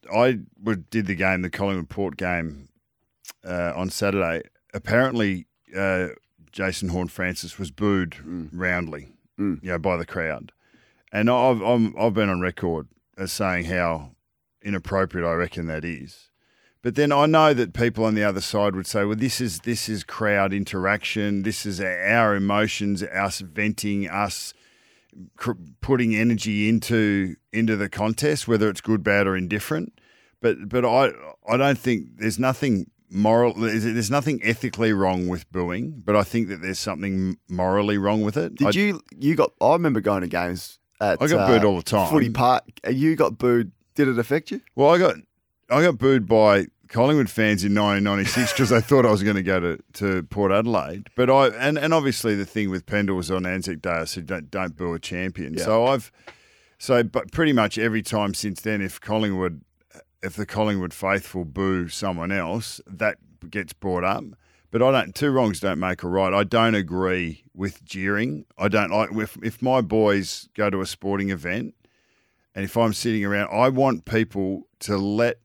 did the game, the Collingwood Port game on Saturday. Apparently, Jason Horne-Francis was booed roundly, by the crowd, and I've been on record as saying how inappropriate I reckon that is. But then I know that people on the other side would say, well, this is crowd interaction. This is our emotions, us venting, us putting energy into the contest, whether it's good, bad, or indifferent. But I don't think there's nothing moral. There's nothing ethically wrong with booing, but I think that there's something morally wrong with it. I remember going to games at I got booed all the time. Footy Park. You got booed. Did it affect you? Well, I got booed by Collingwood fans in 1996 because they thought I was going to go to Port Adelaide. But and obviously the thing with Pendle was on Anzac Day. I said don't boo a champion. Yeah. But pretty much every time since then, if the Collingwood faithful boo someone else, that gets brought up. But two wrongs don't make a right. I don't agree with jeering. I don't like if my boys go to a sporting event and if I'm sitting around, I want people to let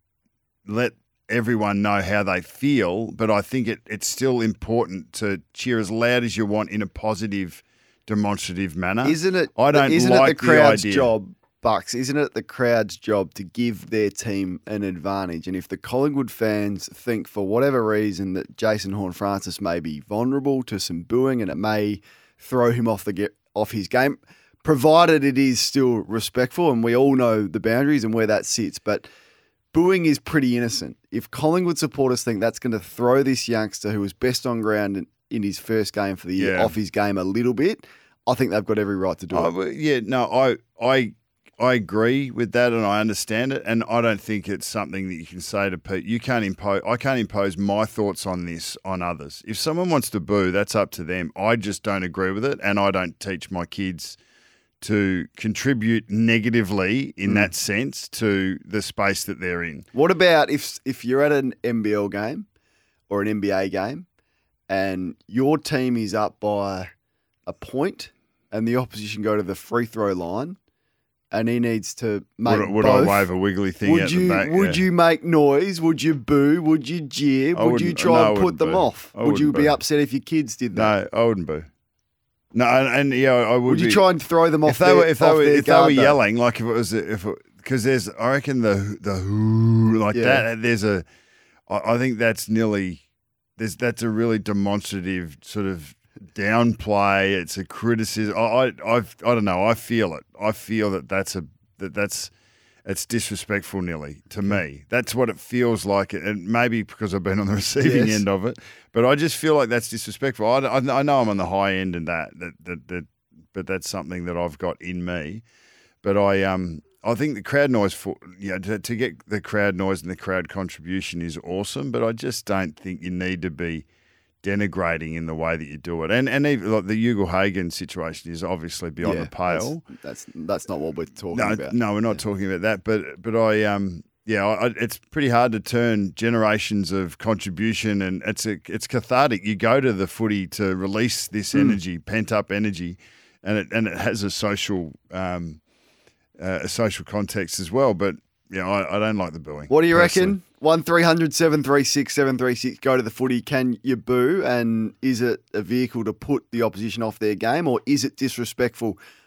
everyone know how they feel, but I think it's still important to cheer as loud as you want in a positive, demonstrative manner. Isn't it? I don't isn't like it the crowd's the idea. job, Bucks? Isn't it the crowd's job to give their team an advantage? And if the Collingwood fans think for whatever reason that Jason Horne-Francis may be vulnerable to some booing and it may throw him off his game, provided it is still respectful, and we all know the boundaries and where that sits, but booing is pretty innocent. If Collingwood supporters think that's going to throw this youngster who was best on ground in his first game for the year off his game a little bit, I think they've got every right to do it. Yeah, no, I agree with that and I understand it, and I don't think it's something that you can say to people. I can't impose my thoughts on this on others. If someone wants to boo, that's up to them. I just don't agree with it, and I don't teach my kids to contribute negatively in that sense to the space that they're in. What about if you're at an NBL game or an NBA game and your team is up by a point and the opposition go to the free throw line and he needs to make would both, I wave a wiggly thing out the back? Would you make noise? Would you boo? Would you jeer? Would you try and put them off? Would you be upset if your kids did that? No, I wouldn't boo. No, and I would. Would you try and throw them off? If they were yelling, like because there's, I reckon the who like that. I think that's that's a really demonstrative sort of downplay. It's a criticism. I don't know. I feel it. I feel that's it's disrespectful nearly to me. That's what it feels like, and maybe because I've been on the receiving end of it. But I just feel like that's disrespectful. I know I'm on the high end in that, but that's something that I've got in me. But I think the crowd noise to get the crowd noise and the crowd contribution is awesome. But I just don't think you need to be denigrating in the way that you do it. And even like the Ugle-Hagan situation is obviously beyond the pale. That's not what we're talking about. No, we're not talking about that. But it's pretty hard to turn generations of contribution, and it's cathartic. You go to the footy to release this energy, pent up energy, and it has a social context as well. But I don't like the booing. What do you reckon? 1300 736 736. Go to the footy. Can you boo? And is it a vehicle to put the opposition off their game, or is it disrespectful